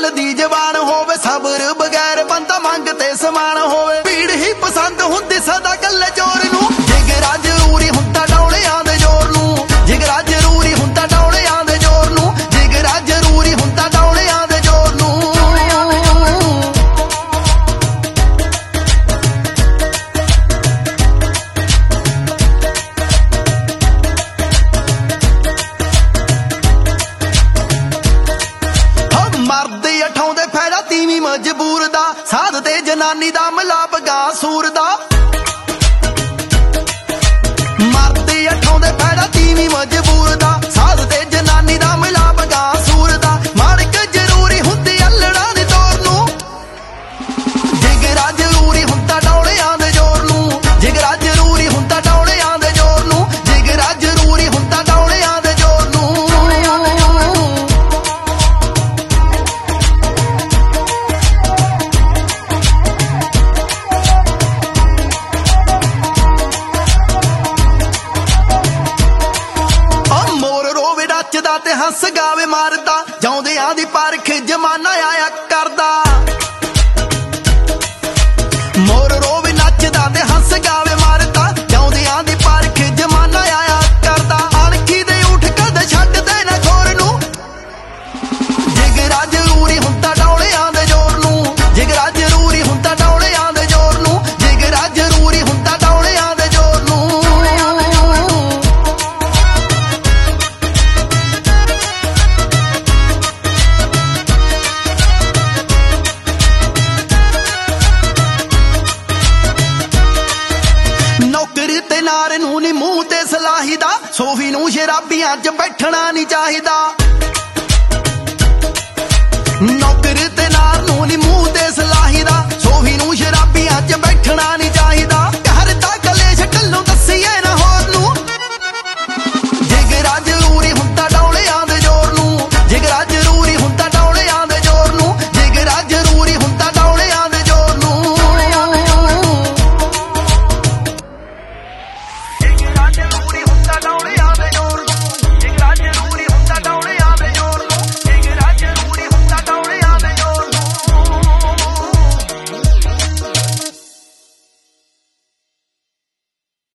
गल दी जबान होवे, सबर बगैर बंदा मंगते समान होवे। भीड़ ही पसंद हुंदी सदा गल जोर नूं, जिगरा जरूरी हुंदा डौलियां दे जोर नूं, जिगरा जरूरी हुंदा डौलियां दे जोर नूं, जिगरा जरूरी हुंदा डौलियां दे जोर नूं। मर्द अठाउंदे फैदा तीवी मजबूर दा, साध ते जनानी दा मिलाप गां सूर दा। मर्द अठाउंदे फैदा तीवी मजबूर दा, साध ते जनानी दा मिलाप गां सूर दा। माड़क जरूरी हुंदी अल्लड़ां दी तोर नूं, जिगरा जरूरी हुंदा डौलियां दे जोर नूं, जिगरा जरूरी हुंदा डौलियां दे जोर नूं, जिगरा जरूरी हुंदा डौलियां दे जोर नूं। ते हंस गावे मारदा, जाउंदियां दी परख जमाना आया करदा। मोर रोवे नचदा ते हंस गावे मारदा, जाउंदियां दी परख जमाना आया करदा। अणखी दे उठ कदे छड्डदे ना खोर नूं, जिगरा जरूरी हुंदा डौलियां दे जोर नूं, जिगरा जरूरी हुंदा डौलियां दे जोर नूं, जिगरा जरूरी हुंदा डौलियां दे जोर नूं। नौकर ते नार नूं नी मूंह ते सलाहीदा, सोफी नूं शराबियां च बैठना नहीं चाहिदा। नौकर ते नार नूं नी मूंह ते सलाहीदा, सोफी नूं शराबियां च बैठना नहीं चाहिदा। घर दा कलेश कल्लों दस्सीए ना होर नूं, जिगरा जरूरी हुंदा डौलियां दे जोर नूं, जिगरा जरूरी हुंदा डौलियां दे जोर नूं, जिगरा जरूरी हुंदा डौलियां दे जोर नूं। जिगरा जरूरी हुंदा डौलियां दे जोर